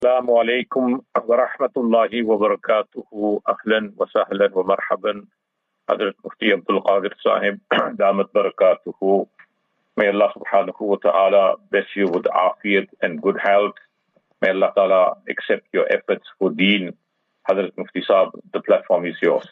السلام عليكم ورحمة الله وبركاته. أهلا وسهلا ومرحبا. Hazrat Mufti Abdul Qadir Sahib, Damat Barakatuhu. May Allah subhanahu wa ta'ala bless you with afiyat and good health. May Allah ta'ala accept your efforts for deen. Hazrat Mufti Sahib, the platform is yours.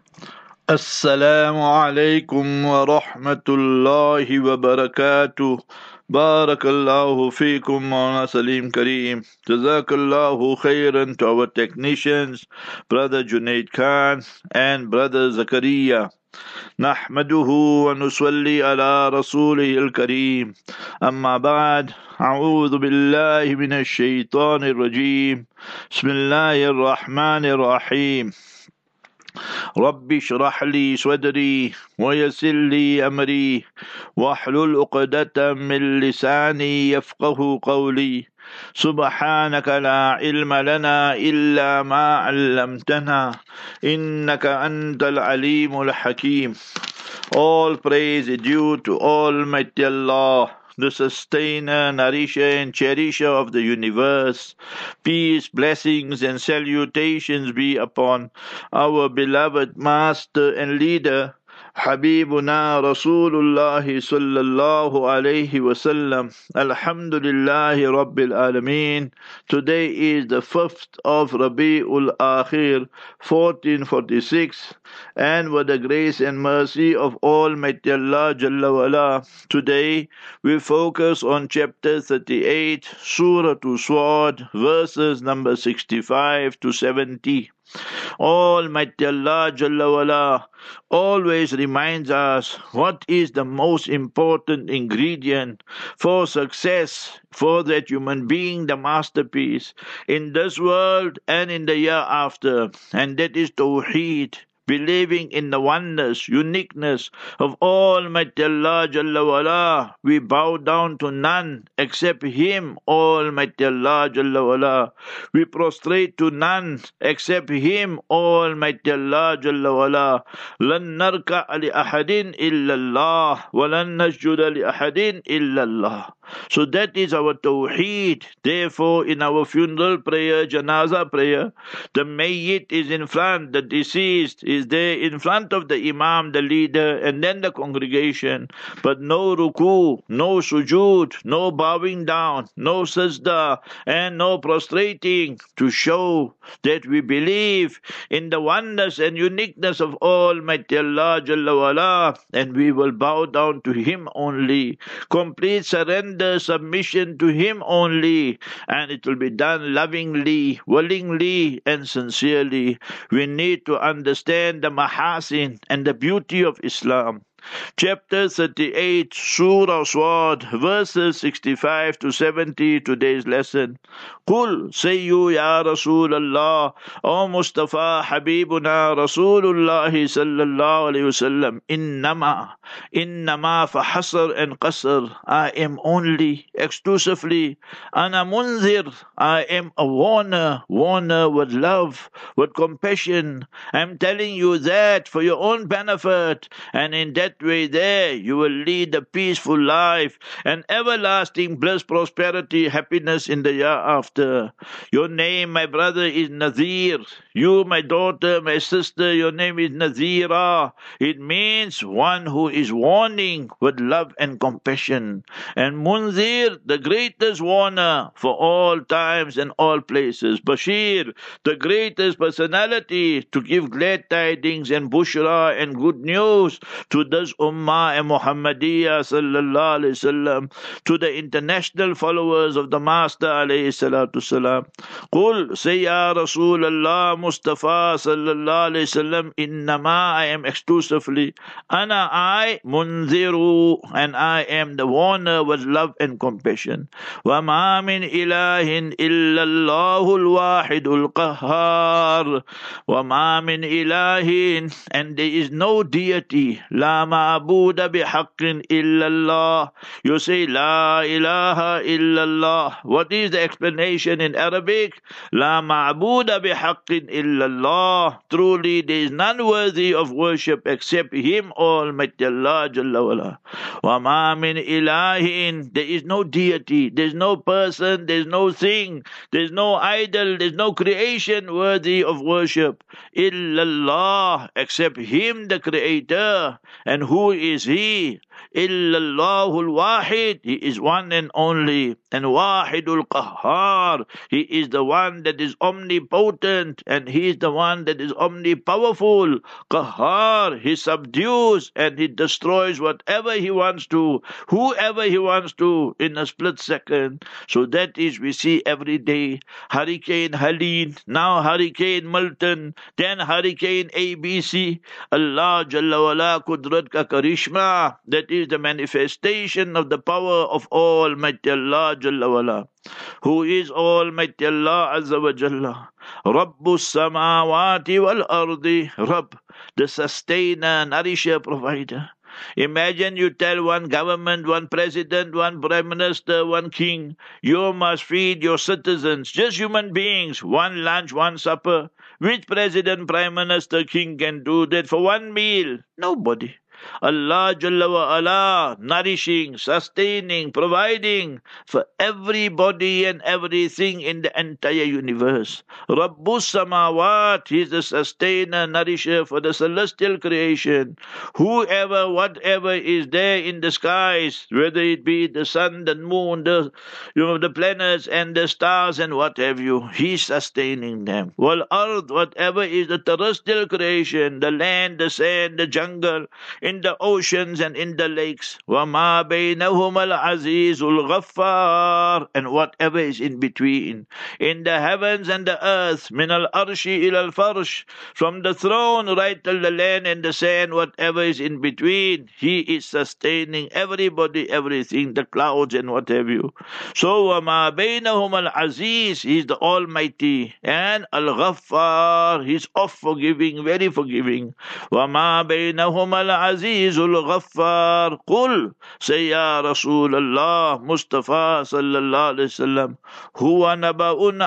السلام عليكم ورحمة الله وبركاته. بارك الله فيكم مولانا Salim Kareem. Jazakallahu khairan to our technicians, Brother Junaid Khan and Brother Zakaria. نحمده ونصلي على رسوله الكريم أما بعد أعوذ بالله من الشيطان الرجيم بسم الله الرحمن الرحيم رب اشرح لي صدري ويسر لي أمري واحلل عقدة من لساني يفقه قولي سبحانك لا علم لنا إلا ما علمتنا إنك أنت العليم الحكيم. All praise is due to Almighty Allah, the sustainer, nourisher and cherisher of the universe. Peace, blessings and salutations be upon our beloved master and leader, Habibuna Rasulullah sallallahu alayhi wasallam. Alhamdulillahi Rabbil Alameen. Today is the 5th of Rabi'ul Akhir 1446, and with the grace and mercy of Almighty Allah Jalla wala, today we focus on chapter 38, Surah Swad, verses number 65 to 70. Almighty Allah Jalla wala always reminds us what is the most important ingredient for success for that human being, the masterpiece, in this world and in the year after, and that is Tawheed. Believing in the oneness, uniqueness of Almighty Allah Jalla wala, we bow down to none except Him, Almighty Allah Jalla wala. We prostrate to none except Him, Almighty Allah Jalla wala. لن نركع لأحد إلا الله ولن نسجد لأحد إلا الله. So that is our Tawheed. Therefore, in our funeral prayer, Janaza prayer, the Mayyit is in front, the deceased is there in front of the Imam, the leader, and then the congregation. But no ruku, no sujood, no bowing down, no sajda, and no prostrating, to show that we believe in the oneness and uniqueness of Almighty Allah Jalla wala, and we will bow down to Him only. Complete surrender, submission to Him only, and it will be done lovingly, willingly, and sincerely. We need to understand the mahasin and the beauty of Islam. Chapter 38, Surah Swad, verses 65 to 70, today's lesson. Qul, say you, Ya Rasulullah, O Mustafa, Habibuna, Rasulullah sallallahu alayhi wasallam, innama fahasr and qasr, I am only, exclusively, ana munzir, I am a warner with love, with compassion. I am telling you that for your own benefit, and in that way there you will lead a peaceful life and everlasting bliss, prosperity, happiness in the year after. Your name, my brother, is Nazir. You, my daughter, my sister, your name is Nazira. It means one who is warning with love and compassion. And Munzir, the greatest warner for all times and all places. Bashir, the greatest personality to give glad tidings and bushra and good news to this ummah and Muhammadiyah sallallahu alayhi wasallam, to the international followers of the Master alayhi salatu salam. Qul, say Ya Rasulullah Mustafa sallallahu alayhi wasallam, innama, I am exclusively, ana, I, munziru, and I am the warner with love and compassion. Wa ma min ilahin illa Allahul wahidul qahhar. Wa ma min ilahin, and there is no deity, la ma'buda bihaqqin illallah. You say La ilaha illallah. What is the explanation in Arabic? La ma'buda bihaqqin illallah. Truly there is none worthy of worship except Him, Almighty Allah Jalla wala. Wa ma min ilahin. There is no deity, there is no person, there is no thing, there is no idol, there is no creation worthy of worship. Illallah, except Him, the Creator. And who is He? Illallahul Wahid. He is one and only. And Wahidul Qahhar. He is the one that is omnipotent, and He is the one that is omnipowerful. Qahhar. He subdues and He destroys whatever He wants to, whoever He wants to, in a split second. So that is we see every day. Hurricane Helene, now Hurricane Milton, then Hurricane ABC. Allah Jalla wala Qudrat ka Karishma. That is the manifestation of the power of Almighty Allah Jalla wala. Who is Almighty Allah Azza wa Jalla? Rabbus samawati wal ardi. Rabb, the sustainer, nourisher, provider. Imagine you tell one government, one president, one prime minister, one king, you must feed your citizens, just human beings, one lunch, one supper. Which president, prime minister, king can do that for one meal? Nobody. Allah Jalla wa ala, nourishing, sustaining, providing for everybody and everything in the entire universe. Rabbus samawat, He is the sustainer, nourisher for the celestial creation. Whoever, whatever is there in the skies, whether it be the sun, the moon, the planets and the stars and what have you, He is sustaining them. Wal ard, whatever is the terrestrial creation, the land, the sand, the jungle, in the oceans and in the lakes. وَمَا بَيْنَهُمَ الْعَزِيزُ الْغَفَّارُ. And whatever is in between. In the heavens and the earth. مِنَ الْأَرْشِ إِلَى الْفَرْشِ. From the throne right till the land and the sand, whatever is in between. He is sustaining everybody, everything, the clouds and what have you. So وَمَا بَيْنَهُمَ الْعَزِيزُ. He is the Almighty. And Al-Ghaffar. He is of forgiving, very forgiving. وَمَا بَيْنَهُمَ العزيز الغفار. قل, say Ya Rasulullah Mustafa sallallahu alaihi wasallam, huwa naba'un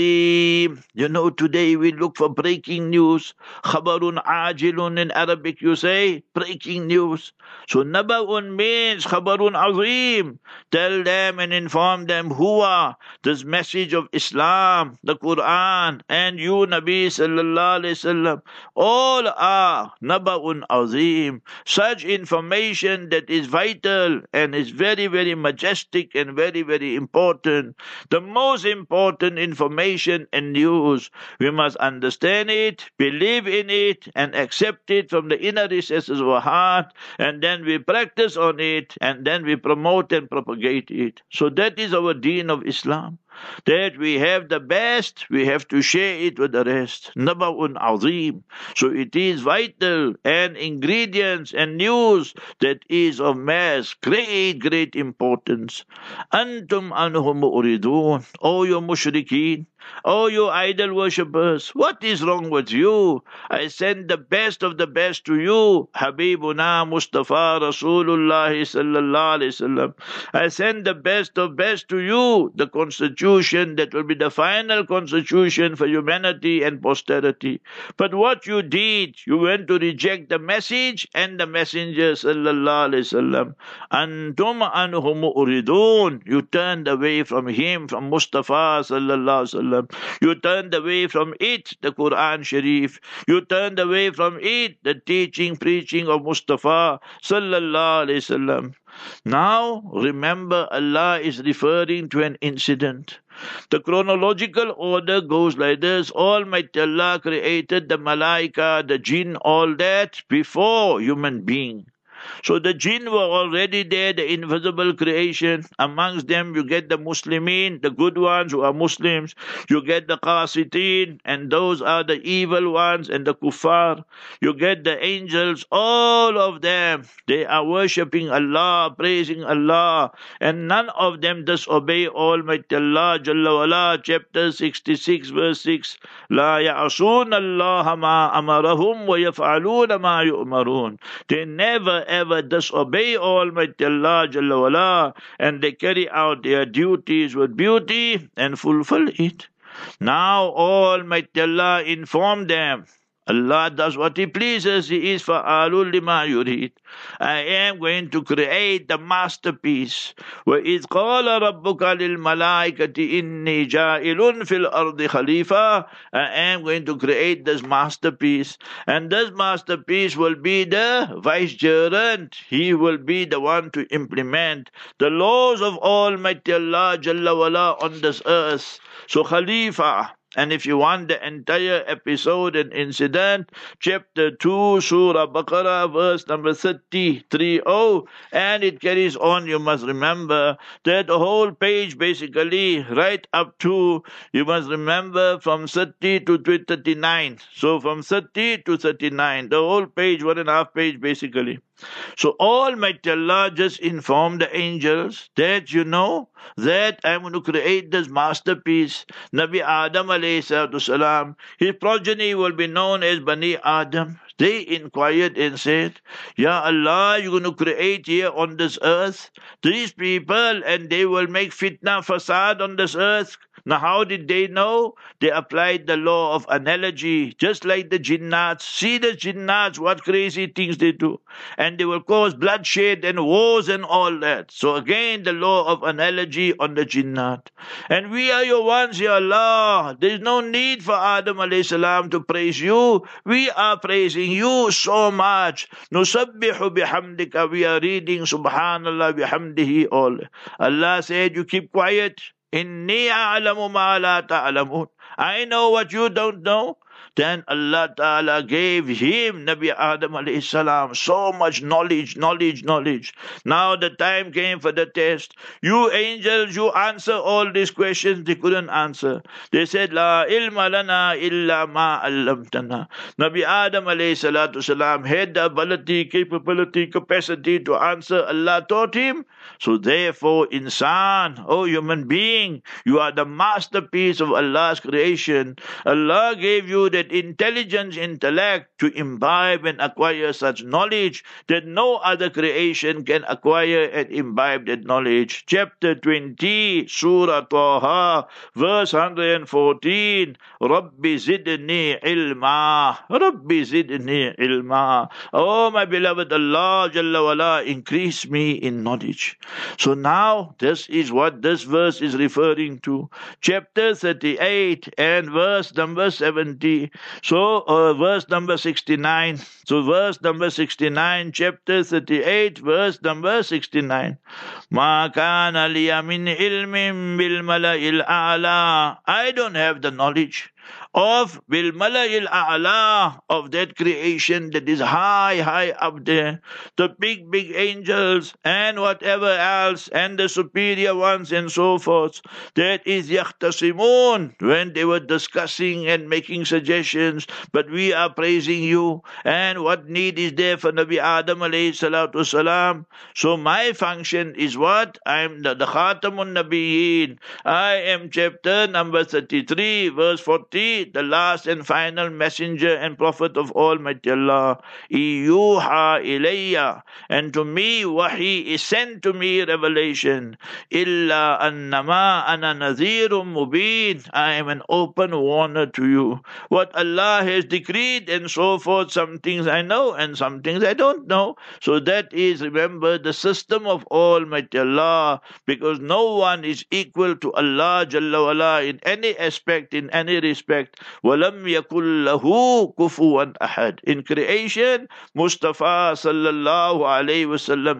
azim. You know, today we look for breaking news. Khabarun ajilun, in Arabic you say breaking news. So naba'un means khabarun azim. Tell them and inform them huwa, this message of Islam, the Quran, and you Nabi sallallahu alaihi wasallam, all are naba'un azim. Such information that is vital and is very, very majestic and very, very important. The most important information and news. We must understand it, believe in it, and accept it from the inner recesses of our heart, and then we practice on it, and then we promote and propagate it. So that is our deen of Islam. That we have the best, we have to share it with the rest. Naba'un azim. So it is vital and ingredients and news that is of mass, great, great importance. Antum anhum mu'ridun. O you mushrikeen, O you idol worshippers, what is wrong with you? I send the best of the best to you, Habibuna Mustafa Rasulullah sallallahu alaihi wasallam. I send the best of best to you, the constitution that will be the final constitution for humanity and posterity. But what you did, you went to reject the message and the messenger sallallahu alaihi wasallam. Antum anhum mu'ridun. You turned away from him, from Mustafa sallallahu alaihi wasallam. You turned away from it, the Quran Sharif. You turned away from it, the teaching, preaching of Mustafa sallallahu alaihi wasallam. Now, remember, Allah is referring to an incident. The chronological order goes like this. Almighty Allah created the malaika, the jinn, all that before human being. So the jinn were already there, the invisible creation. Amongst them you get the Muslimin, the good ones who are Muslims. You get the Qasitin, and those are the evil ones, and the Kuffar. You get the angels, all of them. They are worshipping Allah, praising Allah, and none of them disobey Almighty Allah. Jalla wala, chapter 66, verse 6. La ya'asun Allah ma amarahum wa yaf'alun ma yu'marun. They never whosoever disobey Almighty Allah Jalla wala, and they carry out their duties with beauty and fulfill it. Now Almighty Allah informed them, Allah does what He pleases. He is fa'alul lima yurid. I am going to create the masterpiece. وَإِذْ قَالَ رَبُّكَ لِلْمَلَائِكَةِ إِنِّي جَائِلٌ فِي الْأَرْضِ خَلِيفَةً. I am going to create this masterpiece. And this masterpiece will be the vicegerent. He will be the one to implement the laws of Almighty Allah Jalla wala on this earth. So Khalifa. And if you want the entire episode and incident, chapter 2, Surah Baqarah, verse number 30, and it carries on. You must remember that the whole page basically, right up to, you must remember from 30 to 39. So from 30 to 39, the whole page, 1.5 page basically. So Almighty Allah just informed the angels that that I'm going to create this masterpiece. Nabi Adam alayhi salatu salam, his progeny will be known as Bani Adam. They inquired and said, Ya Allah, you're going to create here on this earth these people and they will make fitna fasad on this earth. Now how did they know? They applied the law of analogy, just like the jinnats. See the jinnats, what crazy things they do. And they will cause bloodshed and wars and all that. So again, the law of analogy on the jinnat. And we are your ones, Ya Allah. There's no need for Adam alayhi salam to praise you. We are praising you so much. Nusabbihu bihamdika. We are reading Subhanallah bihamdihi all. Allah said, you keep quiet. Inni a'lamu ma la ta'lamun. I know what you don't know. Then Allah Ta'ala gave him, Nabi Adam alayhi salam, so much knowledge. Now the time came for the test. You angels, you answer all these questions. They couldn't answer. They said, La ilma lana illa ma allamtana. Nabi Adam alayhi salatu salam had the ability, capability, capacity to answer. Allah taught him. So therefore, insan, oh human being, you are the masterpiece of Allah's creation. Allah gave you that intelligence, intellect to imbibe and acquire such knowledge that no other creation can acquire and imbibe that knowledge. Chapter 20, Surah Taha, verse 114. Rabbi zidni ilma. Rabbi zidni ilma. Oh my beloved Allah Jalla wala, increase me in knowledge. So now this is what this verse is referring to. Chapter 38 and verse number 70. So verse number 69. So verse number 69, chapter 38, verse number 69. Ma kana liya min ilmin bil mala'il a'la. I don't have the knowledge of bil mala'il a'la, of that creation that is high up there, the big angels and whatever else and the superior ones and so forth. That is yahtasimun, when they were discussing and making suggestions. But we are praising you, and what need is there for Nabi Adam alayhi salatu salam? So my function is what? I am the Khatamun Nabiyyin. I am chapter number 33, verse 40, the last and final messenger and prophet of Almighty Allah. Iyuha ilayya, and to me wahi is sent to me revelation. Illa annama ana nadhirun mubin. I am an open warner to you. What Allah has decreed and so forth, some things I know and some things I don't know. So that is, remember, the system of Almighty Allah, because no one is equal to Allah Jalla wala in any aspect, in any respect. وَلَمْ يَكُلْ لَهُ كُفُوًا أَحَدٍ. In creation, Mustafa sallallahu alayhi wasallam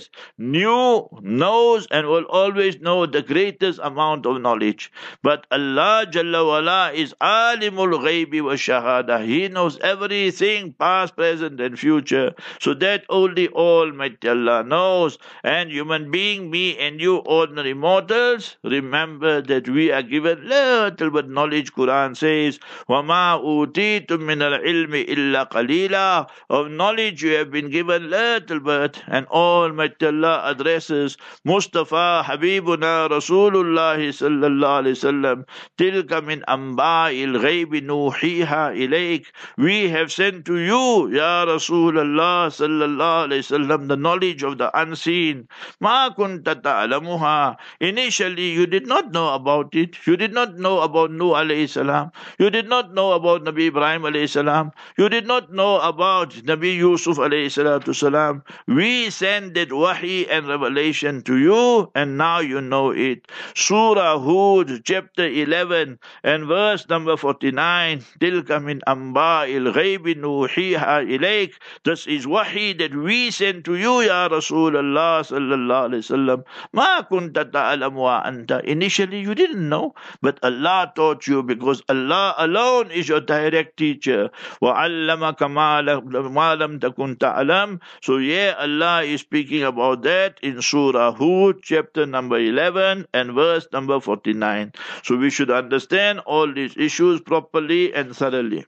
knows and will always know the greatest amount of knowledge. But Allah Jalla wala is alimul ghaybi wa shahada. He knows everything, past, present and future. So that only Almighty Allah knows. And human And being me and you ordinary mortals, remember that we are given little but knowledge. Quran says, وَمَا أُوتِيتُم مِّنَ الْعِلْمِ إِلَّا قَلِيلًا. Of knowledge you have been given little but. And Almighty Allah addresses Mustafa Habibuna Rasulullah sallallahu alayhi wasallam, tilka min amba'il ghaybi nuhiha ilayk. We have sent to you, Ya Rasulullah sallallahu alayhi wasallam, the knowledge of the unseen. Ma kunta ta'lamuha. Initially you did not know about it. You did not know about Nuh alayhi salam. You did not know about Nabi Ibrahim alayhi salam. You did not know about Nabi Yusuf alayhi salatu salam. We send that wahi and revelation to you, and now you know it. Surah Hud, chapter 11 and verse number 49. Tilka min amba'il ghaybi nuhiha ilayk. This is wahi that we send to you, Ya Rasulullah sallallahu alayhi wasallam. Ma kunta ta'lamu wa anta. Initially you didn't know, but Allah taught you, because Allah alone is your direct teacher. وَعَلَّمَكَ مَا لَمْ تَكُنْ تَعْلَمْ. So yeah, Allah is speaking about that in Surah Hud, chapter number 11 and verse number 49. So we should understand all these issues properly and thoroughly.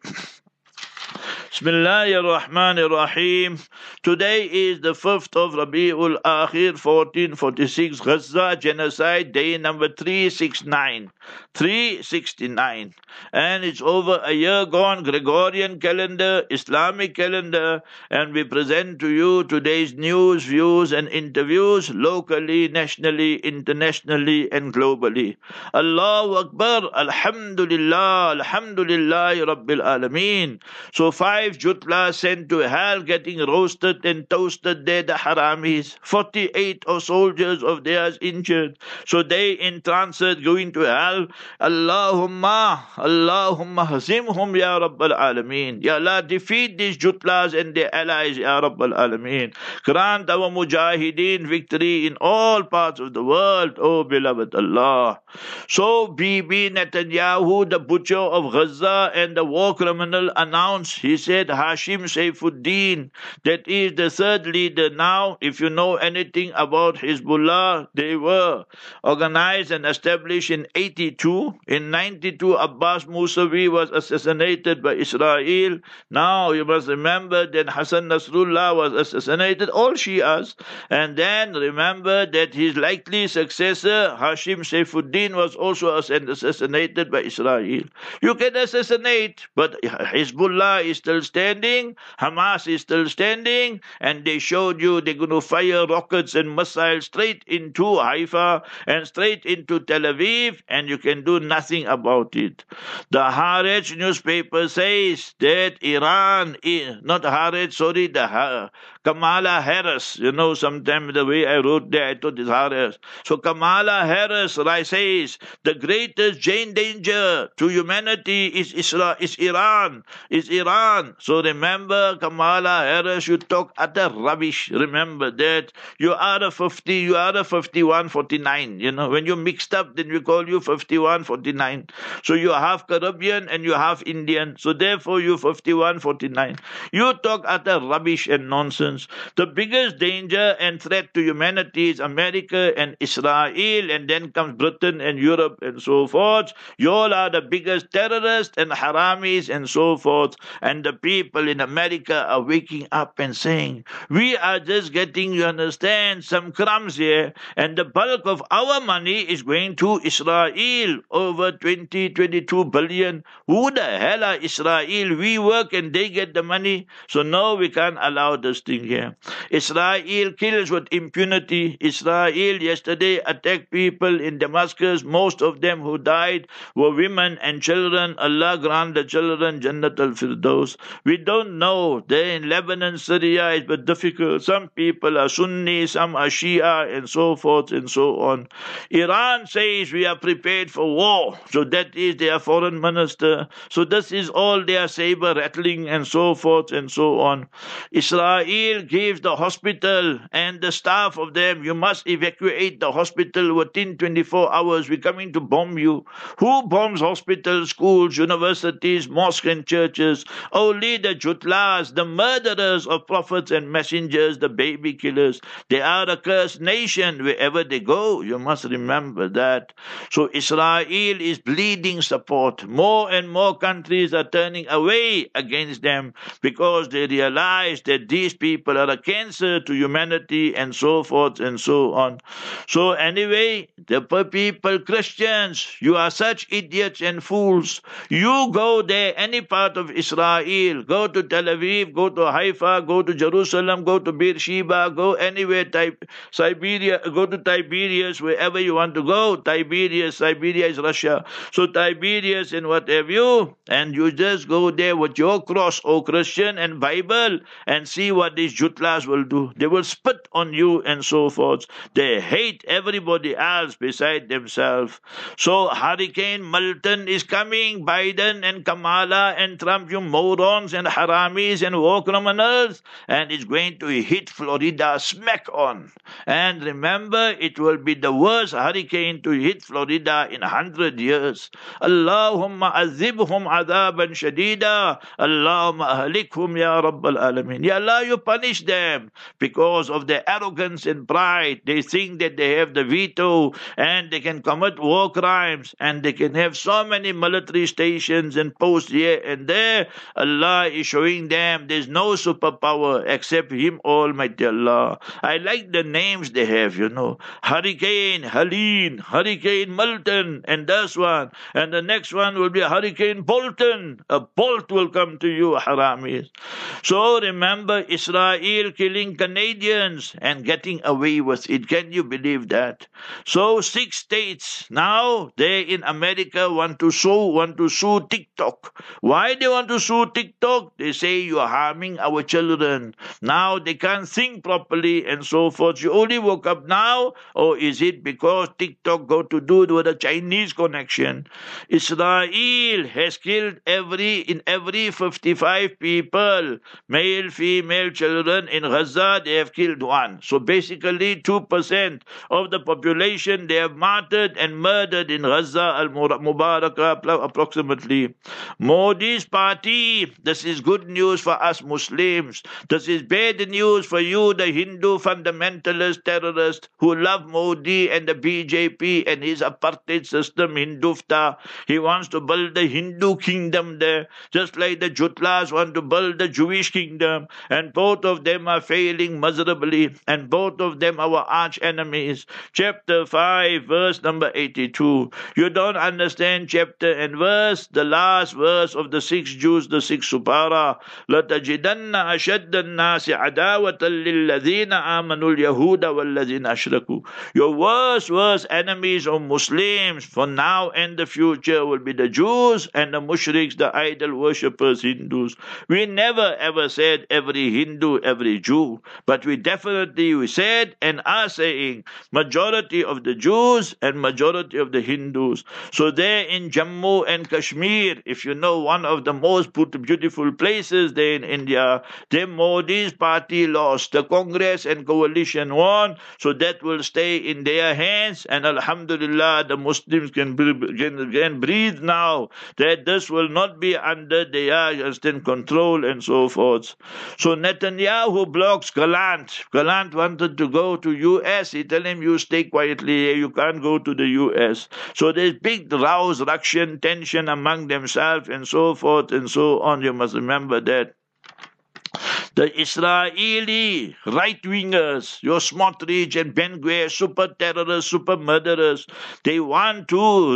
Bismillahir Rahmanir Rahim. Today is the 5th of Rabi'ul Akhir 1446, Gaza genocide, day number 369. 369. And it's over a year gone, Gregorian calendar, Islamic calendar, and we present to you today's news, views and interviews locally, nationally, internationally and globally. Allahu Akbar, Alhamdulillah, Alhamdulillah Rabbil Alameen. So 5 jutlas sent to hell, getting roasted and toasted there, the haramis. 48 of soldiers of theirs injured. So they in transit going to hell. Allahumma hazimhum ya Rabbal Alameen. Ya Allah, defeat these jutlas and their allies, ya Rabbal Alameen. Grant our mujahideen victory in all parts of the world, O beloved Allah. So Bibi Netanyahu, the butcher of Gaza and the war criminal, announced, he said, Hashim Saifuddin, that is the third leader now. If you know anything about Hezbollah, they were organized and established in 82. In 92, Abbas Musavi was assassinated by Israel. Now you must remember that Hassan Nasrullah was assassinated, all Shias. And then remember that his likely successor, Hashim Saifuddin, was also assassinated by Israel. You can assassinate, but Hezbollah is still standing, Hamas is still standing, and they showed you they're going to fire rockets and missiles straight into Haifa and straight into Tel Aviv, and you can do nothing about it. The Haaretz newspaper says that Iran, not Haaretz, sorry, the Kamala Harris, you know, sometimes the way I wrote there, I thought it's Haaretz. So Kamala Harris says the greatest danger to humanity is Iran. So remember, Kamala Harris, you talk utter rubbish. Remember that. You are a 51-49. You know, when you mixed up, then we call you 51-49. So you are half Caribbean and you are half Indian. So therefore you 51-49. You talk utter rubbish and nonsense. The biggest danger and threat to humanity is America and Israel, and then comes Britain and Europe and so forth. You all are the biggest terrorists and haramis and so forth. And the people in America are waking up and saying, we are just getting, you understand, some crumbs here, and the bulk of our money is going to Israel, over 22 billion. Who the hell are Israel? We work and they get the money. So no, we can't allow this thing here. Israel kills with impunity. Israel yesterday attacked people in Damascus. Most of them who died were women and children. Allah grant the children Jannat al-Firdaus. We don't know. There in Lebanon, Syria, it's but difficult. Some people are Sunni, some are Shia, and so forth and so on. Iran says we are prepared for war. So that is their foreign minister. So this is all their saber rattling and so forth and so on. Israel gives the hospital and the staff of them, you must evacuate the hospital within 24 hours. We're coming to bomb you. Who bombs hospitals, schools, universities, mosques and churches? Only only the jutlas, the murderers of prophets and messengers, the baby killers. They are a cursed nation wherever they go. You must remember that. So Israel is bleeding support. More and more countries are turning away against them because they realize that these people are a cancer to humanity and so forth and so on. So anyway, the people, Christians, you are such idiots and fools. You go there, any part of Israel, go to Tel Aviv, go to Haifa, go to Jerusalem, go to Beersheba, go anywhere, Siberia, go to Tiberias, wherever you want to go. Siberia is Russia. So Tiberias and what have you, and you just go there with your cross, O Christian, and Bible, and see what these jutlas will do. They will spit on you and so forth. They hate everybody else beside themselves. So Hurricane Milton is coming. Biden and Kamala and Trump, you morons and haramis and war criminals, and it's going to hit Florida smack on. And remember, it will be the worst hurricane to hit Florida in 100 years. Allahumma azibhum adaban shadida. Allahumma ahlikhum ya Rabbal Alameen. Ya Allah, you punish them because of their arrogance and pride. They think that they have the veto and they can commit war crimes and they can have so many military stations and posts here and there. Allah is showing them there's no superpower except Him Almighty Allah. I like the names they have, Hurricane Helene, Hurricane Milton, and this one. And the next one will be Hurricane Bolton. A bolt will come to you, haramis. So remember Israel killing Canadians and getting away with it. Can you believe that? So 6 states now, they in America want to sue TikTok. Why they want to sue TikTok? They say you are harming our children. Now they can't think properly and so forth. You only woke up now, or is it because TikTok got to do with a Chinese connection? Israel has killed every 55 people, male, female, children in Gaza. They have killed 1. So basically 2% of the population they have martyred and murdered in Gaza al-Mubarakah approximately. Modi's party, this is good news for us Muslims. This is bad news for you, the Hindu fundamentalist terrorist who love Modi and the BJP and his apartheid system, Hindufta. He wants to build the Hindu kingdom there, just like the Jutlas want to build the Jewish kingdom, and both of them are failing miserably, and both of them our arch enemies. Chapter 5, verse number 82. You don't understand chapter and verse, the last verse of the 6 Jews, the 6 Supara. لَتَجِدَنَّ أَشَدَّ النَّاسِ عَدَاوَةً لِلَّذِينَ آمَنُوا الْيَهُودَ وَالَّذِينَ أَشْرَكُوا. Your worst enemies of Muslims for now and the future will be the Jews and the mushriks, the idol worshippers, Hindus. We never ever said every Hindu, every Jew, but we said and are saying majority of the Jews and majority of the Hindus. So there in Jammu and Kashmir, if you know one of the most beautiful places there in India, the Modi's party lost. The Congress and coalition won, so that will stay in their hands, and Alhamdulillah, the Muslims can breathe now that this will not be under their control and so forth. So Netanyahu blocks Gallant. Gallant wanted to go to US. He tell him, you stay quietly, you can't go to the US. So there's big rows, ruction, tension among themselves and so forth and so on. You must remember that. The Israeli right-wingers, your Smotrich and Ben-Gvir, super terrorists, super murderers, they want to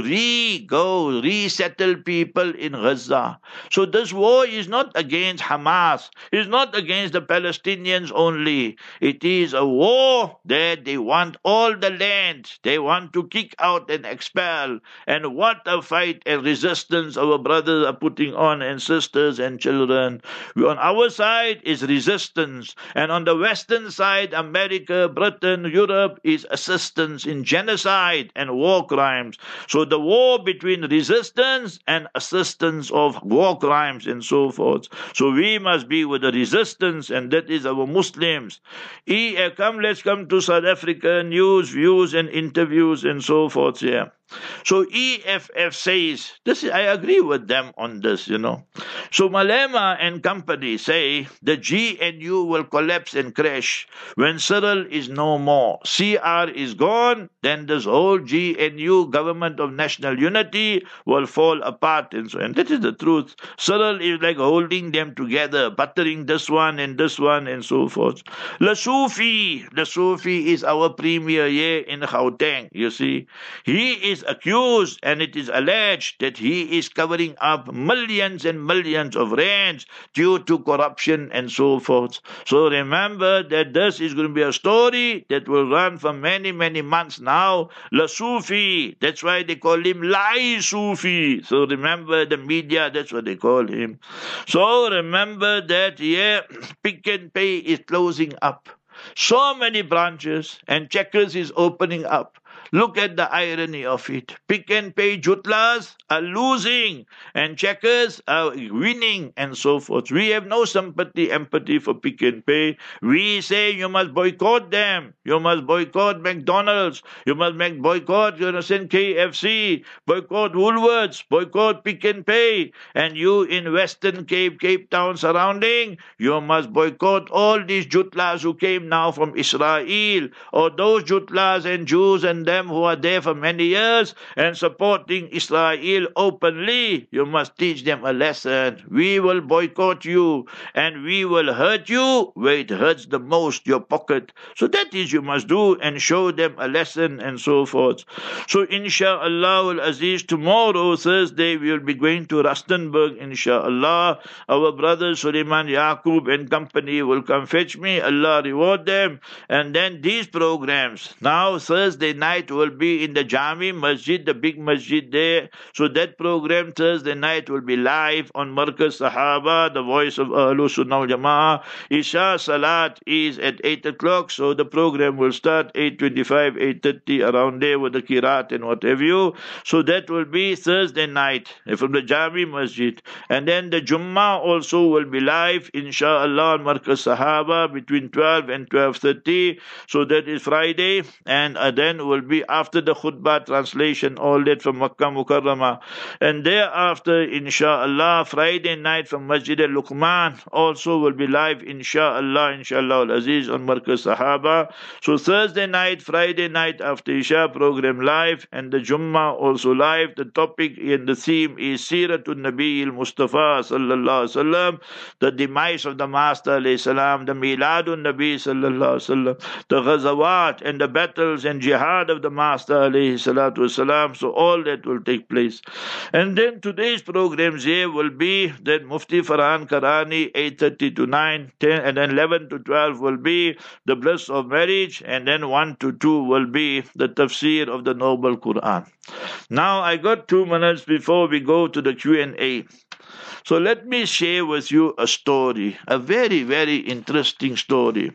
resettle people in Gaza. So this war is not against Hamas. It's not against the Palestinians only. It is a war that they want all the land. They want to kick out and expel. And what a fight and resistance our brothers are putting on, and sisters and children. On our side is resistance, and on the western side, America, Britain, Europe is assistance in genocide and war crimes. So the war between resistance and assistance of war crimes and so forth. So we must be with the resistance, and that is our Muslims. Let's come to South Africa news, views and interviews and so forth here. So EFF says, I agree with them on this, So Malema and company say the GNU will collapse and crash when Cyril is no more. CR is gone, then this whole GNU, Government of National Unity, will fall apart and so on. That is the truth. Cyril is like holding them together, buttering this one and so forth. The Sufi is our premier here in Gauteng, you see. He is accused and it is alleged that he is covering up millions and millions of rands due to corruption and so forth. So remember that this is going to be a story that will run for many, many months now. La Sufi, that's why they call him Lai Sufi. So remember the media, that's what they call him. So remember that, Pick n Pay is closing up. So many branches and Checkers is opening up. Look at the irony of it. Pick n Pay Jutlas are losing and Checkers are winning and so forth. We have no empathy for Pick n Pay. We say you must boycott them. You must boycott McDonald's. You must boycott KFC. Boycott Woolworths. Boycott Pick n Pay. And you in Western Cape Town surrounding, you must boycott all these Jutlas who came now from Israel, or those Jutlas and Jews and them who are there for many years and supporting Israel openly. You must teach them a lesson. We will boycott you and we will hurt you where it hurts the most, your pocket. So that is you must do and show them a lesson and so forth. So inshallah al-Aziz, tomorrow, Thursday, we will be going to Rustenburg, inshallah. Our brother Suleiman Yaqub and company will come fetch me. Allah reward them. And then these programs. Now Thursday night will be in the Jami Masjid, the big masjid there. So that program Thursday night will be live on Markaz Sahaba, the voice of Ahlus Sunnah wal Jama'ah. Isha Salat is at 8 o'clock. So the program will start 8:25, 8:30 around there with the Kirat and what have you. So that will be Thursday night from the Jami Masjid. And then the Jummah also will be live, inshallah, on Markaz Sahaba between 12 and 12:30. So that is Friday. And then will be after the khutbah translation, all that from Makkah Mukarramah. And thereafter, inshallah, Friday night from Masjid al-Luqman also will be live, inshallah al-Aziz on Markaz Sahaba. So Thursday night, Friday night after Isha program live, and the Jummah also live. The topic and the theme is Siratul Nabi al-Mustafa sallallahu alaihi wasallam, the demise of the Master alayhi salam, the Miladun Nabi sallallahu alaihi wasallam, the Ghazawat and the battles and jihad of the Master alayhi salatu wasalam. So all that will take place. And then today's programs here will be that Mufti Farhan Karani 8:30 to 9, 10, and then 11 to 12 will be the bliss of marriage, and then 1 to 2 will be the tafsir of the Noble Quran. Now I got 2 minutes before we go to the Q&A. So let me share with you a story, a very, very interesting story.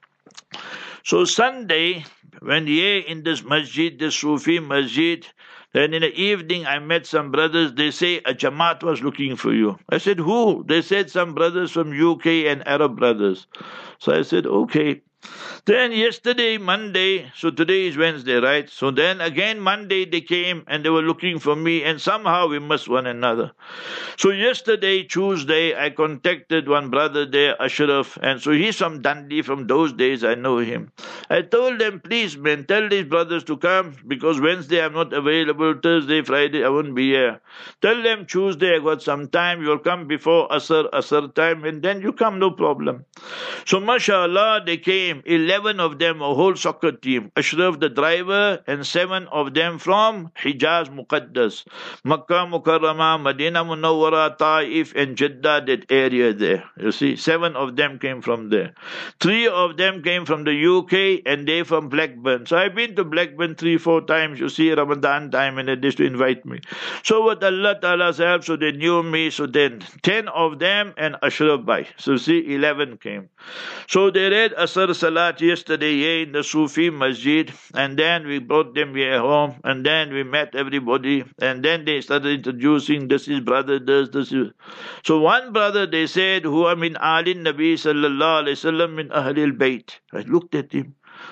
So Sunday, when here in this masjid, the Sufi masjid, then in the evening I met some brothers. They say a Jamaat was looking for you. I said, who? They said some brothers from UK and Arab brothers. So I said, okay. Then yesterday, Monday, so today is Wednesday, right? So then again Monday they came and they were looking for me, and somehow we missed one another. So yesterday, Tuesday, I contacted one brother there, Ashraf, and so he's from Dundee. From those days I know him. I told them, please man, tell these brothers to come, because Wednesday I'm not available, Thursday, Friday I won't be here. Tell them Tuesday I got some time, you'll come before Asr time, and then you come, no problem. So mashallah, they came, 11 of them, a whole soccer team. Ashraf the driver, and 7 of them from Hijaz Muqaddas, Makkah Mukarramah, Madinah Munawwara, Taif and Jeddah, that area there. You see, 7 of them came from there. 3 of them came from the UK, and they from Blackburn. So I've been to Blackburn 3-4 times, you see, Ramadan time, and they used to invite me. So with Allah Ta'ala's help, so they knew me. So then 10 of them and Ashraf Bhai. So see, 11 came. So they read Asr Salat yesterday here in the Sufi Masjid, and then we brought them here home, and then we met everybody, and then they started introducing, this is brother, this is. So one brother, they said, Huwa min Ali Nabi sallallahu alayhi wasallam min Ahlil Bayt. I looked at him.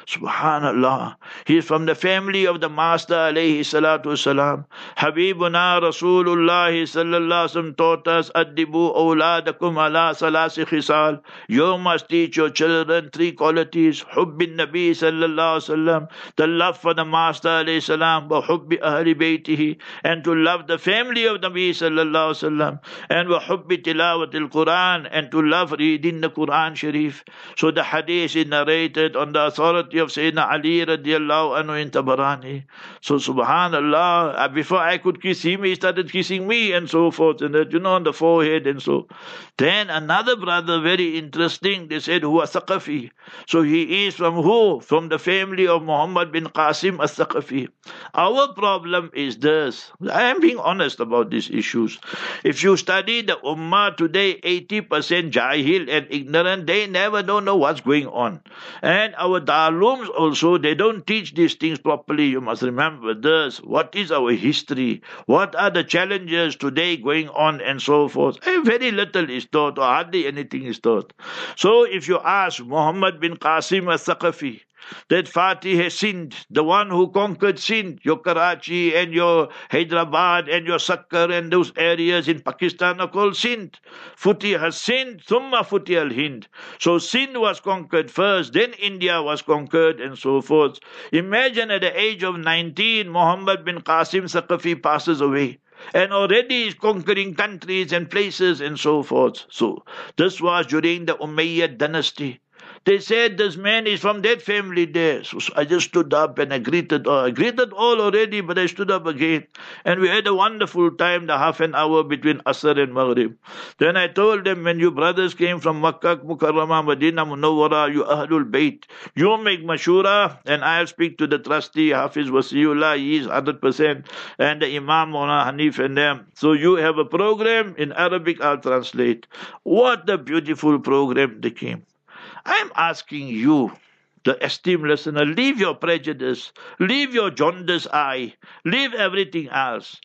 Subhanallah. He is from the family of the Master alayhi salatu wasalam. Habibuna Rasulullah sallallahu alaihi wasallam taught us, Addibu awladakum ala salasi khisal. You must teach your children three qualities. Hubbin Nabi sallallahu alaihi wasallam, the love for the Master alayhi salam, wa hubbi ahli baytihi, and to love the family of Nabi sallallahu alaihi wasallam, and wa hubbi tilawatil Quran, and to love reading the Quran Sharif. So the hadith is narrated on the authority of Sayyidina Ali radiallahu anhu in Tabarani. So subhanallah, before I could kiss him, he started kissing me and so forth, and that, on the forehead and so. Then another brother, very interesting, they said, who was Thaqafi. So he is from who? From the family of Muhammad bin Qasim al-Thaqafi. Our problem is this. I am being honest about these issues. If you study the Ummah today, 80% jahil and ignorant, they never don't know what's going on. And our Darulums also, they don't teach these things properly. You must remember this. What is our history? What are the challenges today going on and so forth? And very little is taught, or hardly anything is taught. So if you ask Muhammad bin Qasim al-Thaqafi, that Fatih has Sindh, the one who conquered Sindh, your Karachi and your Hyderabad and your Sakkar and those areas in Pakistan are called Sindh. Futi has Sindh, Thumma Futi al-Hind. So Sindh was conquered first, then India was conquered and so forth. Imagine at the age of 19, Muhammad bin Qasim Thaqafi passes away. And already is conquering countries and places and so forth. So this was during the Umayyad dynasty. They said this man is from that family there. So I just stood up and I greeted all. I greeted all already, but I stood up again. And we had a wonderful time, the half an hour between Asr and Maghrib. Then I told them, when you brothers came from Makkah, Mukarramah, Madinah, Munawwara, you Ahlul Bayt, you make mashura and I'll speak to the trustee, Hafiz Wasiullah, he is 100%, and the Imam Mawlana Hanif and them. So you have a program in Arabic, I'll translate. What a beautiful program they came. I'm asking you, the esteemed listener, leave your prejudice, leave your jaundiced eye, leave everything else.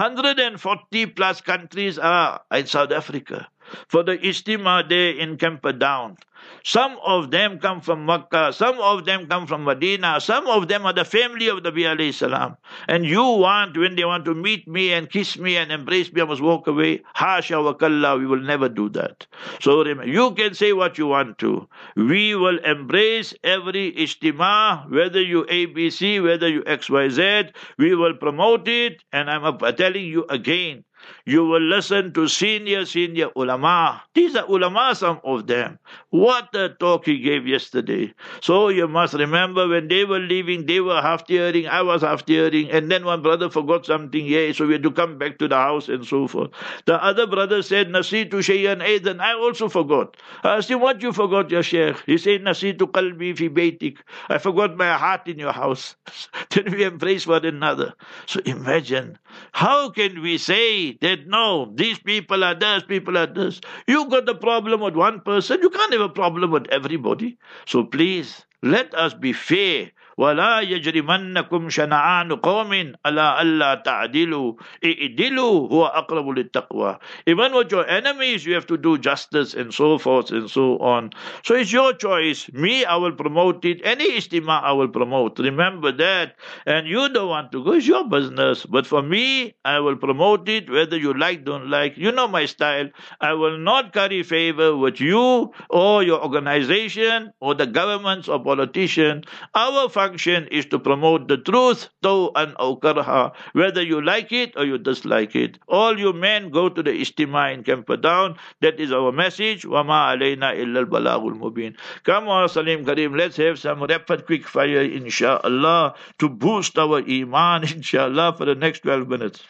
140 plus countries are in South Africa for the Ijtima Day in Camperdown. Some of them come from Makkah, some of them come from Medina, some of them are the family of the Nabi alayhi salam. And you want, when they want to meet me and kiss me and embrace me, I must walk away. Hasha wa kalla, we will never do that. So remember, you can say what you want to. We will embrace every ijtima, whether you ABC, whether you XYZ, we will promote it. And I'm telling you again, you will listen to senior ulama. These are ulama, some of them. What a talk he gave yesterday. So you must remember, when they were leaving, they were half tearing, I was half tearing, and then one brother forgot something here, so we had to come back to the house and so forth. The other brother said, Nasitu shay'an aidan, I also forgot. I asked him, what you forgot, ya Sheikh? He said, Nasitu qalbi fi baytik, I forgot my heart in your house. Then we embrace one another. So imagine, how can we say that no, these people are this, people are this? You got a problem with one person, you can't have a problem with everybody. So please, let us be fair. وَلَا يَجْرِمَنَّكُمْ شَنَعَانُ قَوْمٍ أَلَا أَلَّا تَعْدِلُوا إِعْدِلُوا هُوَ أَقْرَبُ لِلتَّقْوَى. Even with your enemies, you have to do justice and so forth and so on. So it's your choice. Me, I will promote it. Any ijtima, I will promote. Remember that. And you don't want to go, it's your business. But for me, I will promote it, whether you like, don't like. You know my style. I will not curry favor with you or your organization or the governments or politicians. Our function is to promote the truth, taw'an aw karha, whether you like it or you dislike it. All you men go to the Ijtima in Camperdown. That is our message. Wa ma alayna illa al-balagul mubin. Come on, Salim Karim, let's have some rapid quick fire, inshallah, to boost our iman, inshallah, for the next 12 minutes.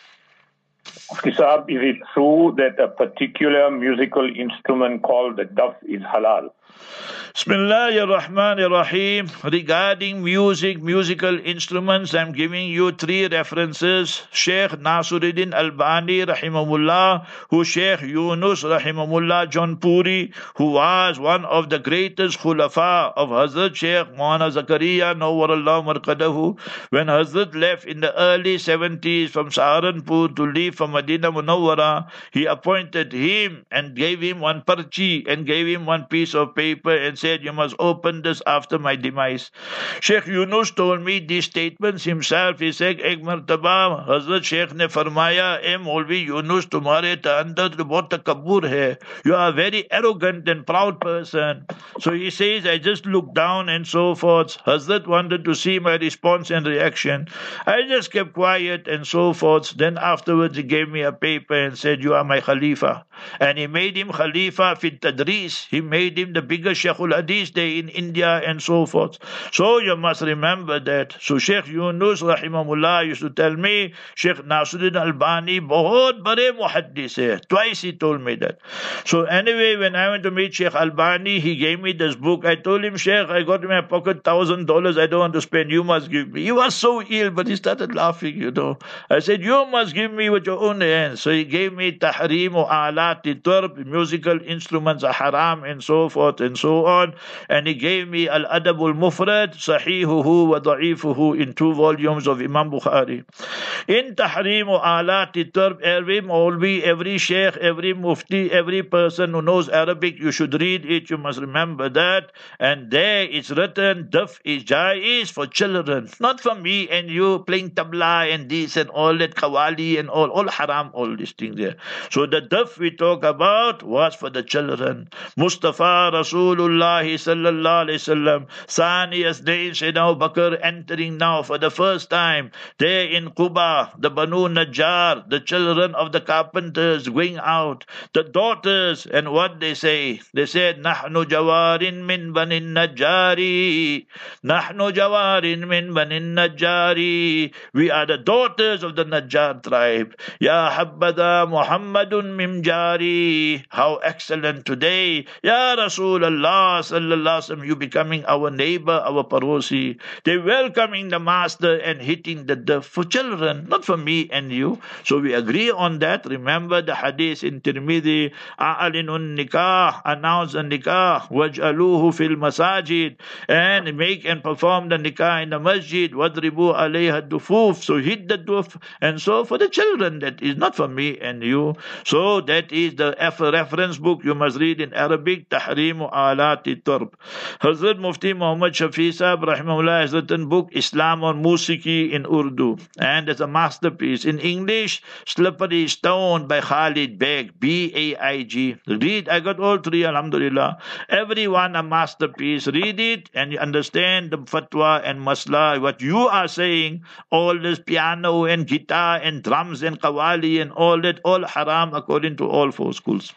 Mufti Saab, is it true that a particular musical instrument called the daf is halal? Bismillahir Rahmanir Rahim. Regarding musical instruments, I'm giving you three references. Sheikh Nasiruddin Albani rahimahullah, who Sheikh Yunus rahimahullah Jaunpuri, who was one of the greatest khulafa of Hazrat Sheikh Maulana Zakaria Nawwarallahu Marqadahu. When Hazrat left in the early 70s from Saharanpur to leave for Madinah Munawwara, he appointed him and gave him one parchi and gave him one piece of paper paper and said, you must open this after my demise. Sheikh Yunus told me these statements himself. He said, Ek martaba Hazrat Sheikh ne farmaya, "E Maulvi Yunus, tumhare andar bahut takabbur hai. You are a very arrogant and proud person." So he says, I just looked down and so forth. Hazrat wanted to see my response and reaction. I just kept quiet and so forth. Then afterwards he gave me a paper and said, you are my Khalifa. And he made him Khalifa fit Tadris. He made him the biggest Sheikhul Hadith there in India and so forth. So you must remember that. So Sheikh Yunus rahimahullah used to tell me, Sheikh Nasruddin Albani bahut bade muhaddis hai. Twice he told me that. So anyway, when I went to meet Sheikh Albani, he gave me this book. I told him, Sheikh, I got in my pocket $1,000. I don't want to spend. You must give me. He was so ill, but he started laughing, you know. I said, you must give me with your own hands. So he gave me Tahrimu Alati Turb, musical instruments are haram and so forth and so on. And he gave me Al-Adabul Mufrad, Sahihuhu wa Da'ifuhu in 2 volumes of Imam Bukhari. In Tahrimu Alati Turb, every Maulvi, every Sheikh, every Mufti, every person who knows Arabic, you should read it. You must remember that. And there it's written, Daf is jaiz for children, not for me and you playing tabla and this and all that, Qawali and all haram, all these things there. So the Daf we talk about was for the children. Mustafa Rasulullah sallallahu alayhi wasallam, Sani Asdain Sayyidina Abu Bakr entering now for the first time there in Quba, the Banu Najjar, the children of the carpenters going out, the daughters, and what they say? They said, Nahnu Jawarin min Banin Najjari. Nahnu Jawarin min Banin Najjari. We are the daughters of the Najjar tribe. Ya Habbada Muhammadun Mimjari. How excellent today. Ya Rasulullah sallallahu alaihi wasallam, you becoming our neighbor, our parosi. They welcoming the master and hitting the daf for children, not for me and you. So we agree on that. Remember the hadith in Tirmidhi, A'alinun nikah, announce the nikah, waj'aluhu fil masajid, and make and perform the nikah in the masjid, wadribu alayha dufuf, so hit the duf, and so for the children, that is not for me and you. So that is the reference book you must read in Arabic, Tahrimu Alati Turb. Hazrat Mufti Muhammad Shafi Sahib rahimahullah has written book Islam on Musiki in Urdu, and it's a masterpiece. In English, Slippery Stone by Khalid Beg, B-A-I-G. Read, I got all 3, alhamdulillah. Everyone a masterpiece. Read it and you understand the fatwa and masla, what you are saying, all this piano and guitar and drums and qawali and all that, all haram according to all 4 schools.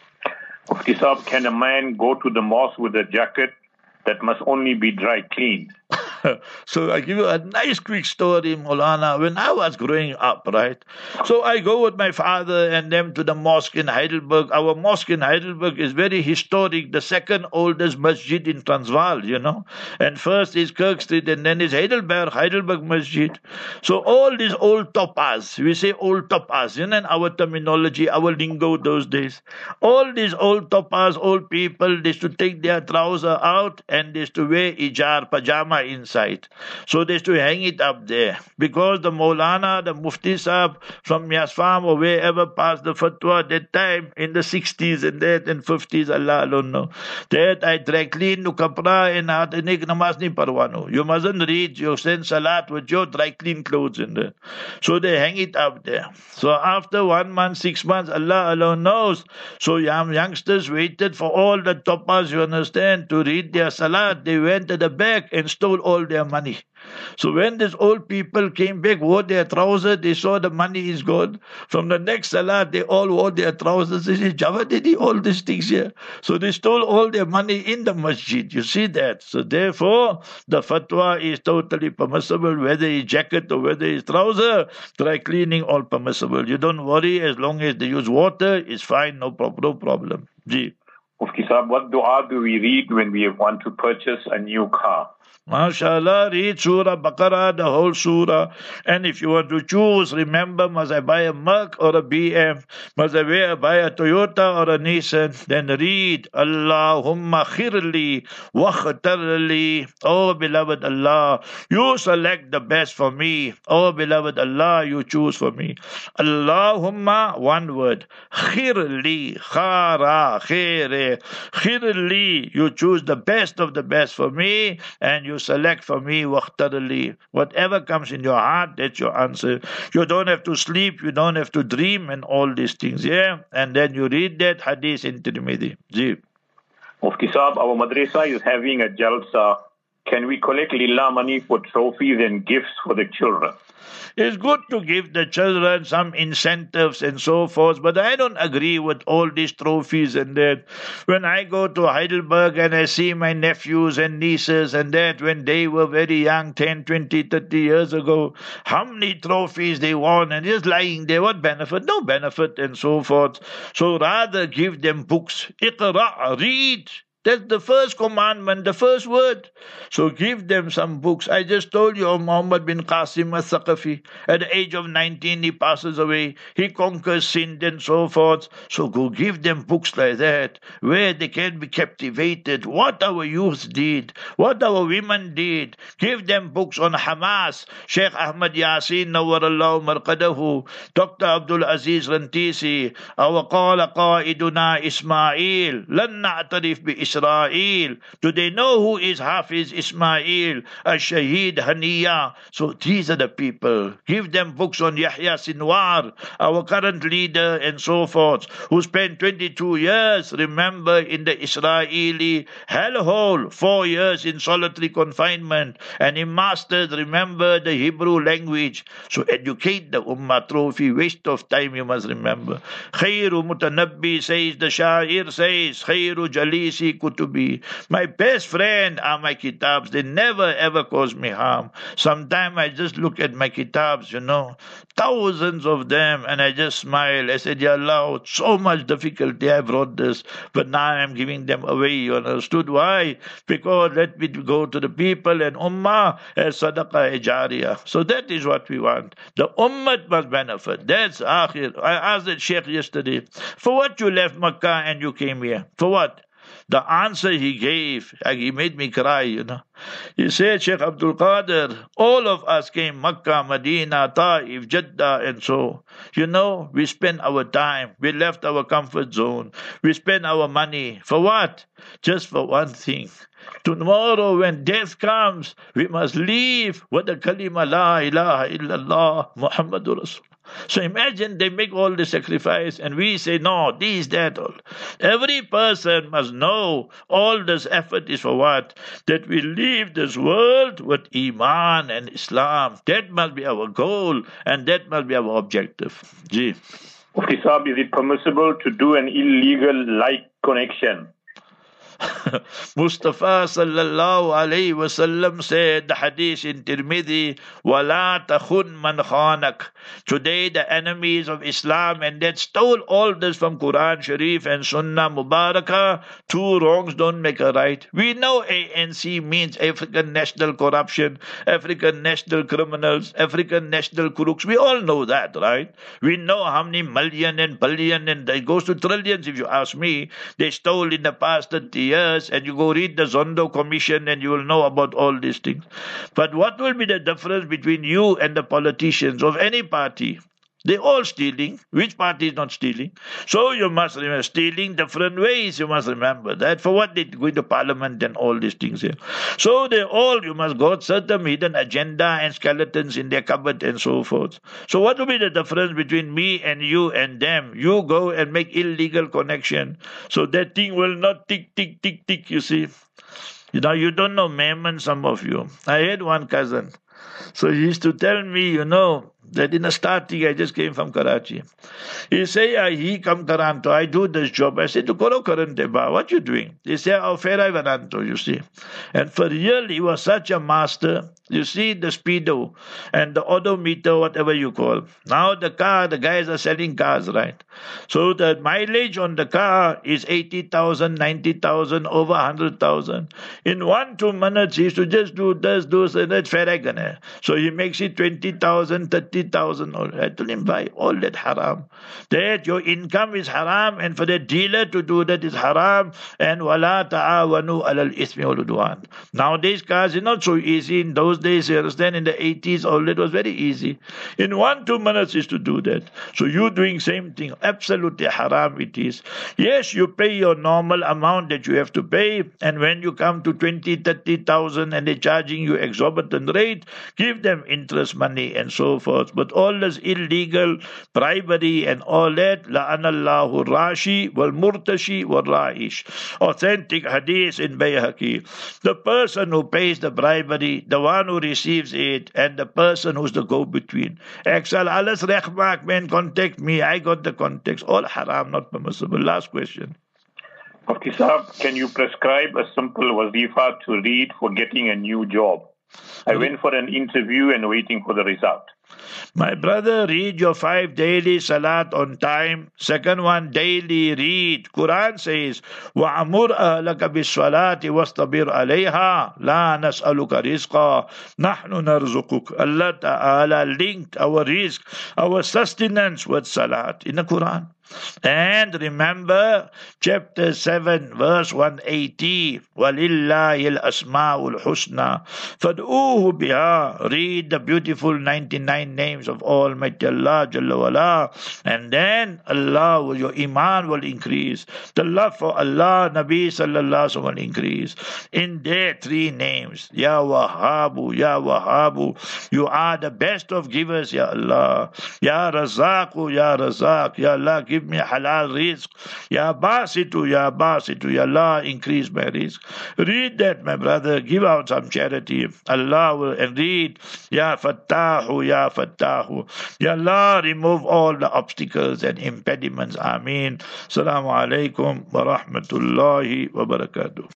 Mufti Saab, can a man go to the mosque with a jacket that must only be dry cleaned? So I give you a nice quick story, Maulana. When I was growing up, right? So I go with my father and them to the mosque in Heidelberg. Our mosque in Heidelberg is very historic, the second oldest masjid in Transvaal, you know. And first is Kirk Street and then is Heidelberg Masjid. So all these old topas, we say old topas, you know, in our terminology, our lingo those days. All these old topas, old people, they used to take their trouser out and they used to wear ijar, pajama inside. So they used to hang it up there. Because the Maulana, the Mufti Sahib from Yasfam or wherever passed the fatwa that time in the 60s and that and 50s, Allah alone know. That I dry clean no kapra and nik namas ni parwano. You mustn't read, you send salat with your dry clean clothes in there. So they hang it up there. So after 1 month, 6 months, Allah alone knows. So youngsters waited for all the topas, you understand, to read their salat. They went to the back and stole all their money. So when these old people came back, wore their trousers, they saw the money is gone. From the next salat, they all wore their trousers. They said, Java did all these things here. So they stole all their money in the masjid. You see that? So therefore, the fatwa is totally permissible, whether it's jacket or whether it's trouser, dry cleaning, all permissible. You don't worry, as long as they use water, it's fine, no problem. Ji. Mufti Saab, what dua do we read when we want to purchase a new car? MashaAllah, read Surah Baqarah, the whole Surah. And if you want to choose, remember, must I buy a Merc or a BM? Must I buy a Toyota or a Nissan? Then read, Allahumma khirli wa khatarli. Oh, beloved Allah, you select the best for me. Oh, beloved Allah, you choose for me. Allahumma, one word. Khirli, khara, khaire. Khirli, you choose the best of the best for me, and you select for me waqtarli. Whatever comes in your heart, that's your answer. You don't have to sleep, you don't have to dream, and all these things, yeah? And then you read that hadith in Tirmidhi. Ji. Mufti Saab, our madrasa is having a jalsa. Can we collect lillah money for trophies and gifts for the children? It's good to give the children some incentives and so forth, but I don't agree with all these trophies and that. When I go to Heidelberg and I see my nephews and nieces and that, when they were very young, 10, 20, 30 years ago, how many trophies they won and just lying there, what benefit? No benefit and so forth. So rather give them books. Iqra, read. That's the first commandment, the first word. So give them some books. I just told you of Muhammad bin Qasim al-Thaqafi. At the age of 19, he passes away. He conquers Sindh and so forth. So go give them books like that, where they can be captivated. What our youth did, what our women did. Give them books on Hamas. Sheikh Ahmad Yasin, Nawwarallahu Marqadahu. Dr. Abdul Aziz Rantisi. Our qala qaiduna Ismail. Lan na'tarif bi Israel. Do they know who is Hafiz Ismail, Shaheed Haniya? So these are the people. Give them books on Yahya Sinwar, our current leader, and so forth, who spent 22 years, remember, in the Israeli hellhole, 4 years in solitary confinement, and he mastered, remember, the Hebrew language. So educate the Ummah. Trophy, waste of time, you must remember. Khairu Mutanabbi says, the Sha'ir says, Khairu Jalisi Kutubi. My best friend are my kitabs. They never ever cause me harm. Sometimes I just look at my kitabs, thousands of them, and I just smile. I said, Ya Allah, so much difficulty I brought this, but now I'm giving them away. You understood why? Because let me go to the people and Ummah as Sadaqah Jariyah. So that is what we want. The Ummah must benefit. That's akhir. I asked the Sheikh yesterday, for what you left Makkah and you came here? For what? The answer he gave, he made me cry, He said, Sheikh Abdul Qadir, all of us came Makkah, Medina, Taif, Jeddah, and so. We spent our time. We left our comfort zone. We spent our money. For what? Just for one thing. Tomorrow when death comes, we must leave with the kalima la ilaha illallah Muhammadur Rasul. So imagine they make all the sacrifice and we say, no, this, that, all. Every person must know all this effort is for what? That we leave this world with Iman and Islam. That must be our goal and that must be our objective. Ji. Mufti Saab, is it permissible to do an illegal like connection? Mustafa sallallahu alayhi wasallam said, the hadith in Tirmidhi, وَلَا تَخُنْ مَنْ خَانَكَ. Today the enemies of Islam and that stole all this from Quran Sharif and Sunnah Mubarakah. Two wrongs don't make a right. We know ANC means African National Corruption, African National Criminals, African National Crooks. We all know that, right? We know how many million and billion and it goes to trillions if you ask me. They stole in the past 30 years, and you go read the Zondo Commission and you will know about all these things. But what will be the difference between you and the politicians of any party? They're all stealing. Which party is not stealing? So you must remember, stealing different ways. You must remember that. For what they go into parliament and all these things here. So they all, you must got certain hidden agenda and skeletons in their cupboard and so forth. So what will be the difference between me and you and them? You go and make illegal connection. So that thing will not tick, tick, tick, tick, you see. You don't know Maiman, some of you. I had one cousin. So he used to tell me, that in the starting, I just came from Karachi. He say, he come Toronto, I do this job. I said, to Koro Karante Ba, what you doing? He said, oh, Ferai Varanto, you see. And for real, he was such a master. You see the speedo and the odometer, whatever you call. Now the guys are selling cars, right? So the mileage on the car is 80,000, 90,000, over 100,000. In 1-2 minutes, he used to just do this, and that, Ferai. So he makes it 20,000, 30,000. I told him, buy all that haram. That your income is haram, and for the dealer to do that is haram. And wala ta'awanu alal ismi wal udwan. Nowadays, cars is not so easy. In those days, you understand, in the 80s, all that was very easy. In 1-2 minutes is to do that. So you doing same thing. Absolutely haram it is. Yes, you pay your normal amount that you have to pay, and when you come to 20, 30,000 and they're charging you exorbitant rate, give them interest money and so forth. But all this illegal bribery and all that, la'anallahu rashi wal murtashi wal ra'ish. Authentic hadith in Bayhaqi. The person who pays the bribery, the one who receives it, and the person who's the go-between. Axel, alles rechmak, man, contact me, I got the context. All haram, not permissible. Last question. Mufti Sahab, can you prescribe a simple wazifa to read for getting a new job? I went for an interview and waiting for the result. My brother, read your 5 daily salat on time. Second one, daily read. Quran says, وَعَمُرْ أَهْلَكَ بِالصَّلَاةِ وَاسْتَبِرْ عَلَيْهَا لَا نَسْأَلُكَ رِزْقًا نَحْنُ نَرْزُقُكَ. Allah Ta'ala linked our rizq, our sustenance with salat in the Quran. And remember, chapter 7, verse 180, وَلِلَّهِ الْأَسْمَاءُ الْحُسْنَى فَادْعُوهُ بِهَا. Read the beautiful 99 names of Almighty Allah Jalla wala, and then Allah, your iman will increase. The love for Allah, Nabi Sallallahu Alaihi Wasallam will increase. In their 3 names, Ya Wahhabu, Ya Wahhabu, you are the best of givers, Ya Allah. Ya Razaqu, Ya Razaq, Ya Allah, give me halal rizq. Ya Basitu, Ya Basitu, Ya Allah, increase my rizq. Read that, my brother. Give out some charity. Allah will, and read Ya Fattahu, Ya Fattahu. Ya Allah, remove all the obstacles and impediments. Ameen. Assalamu alaikum wa rahmatullahi wa barakatuh.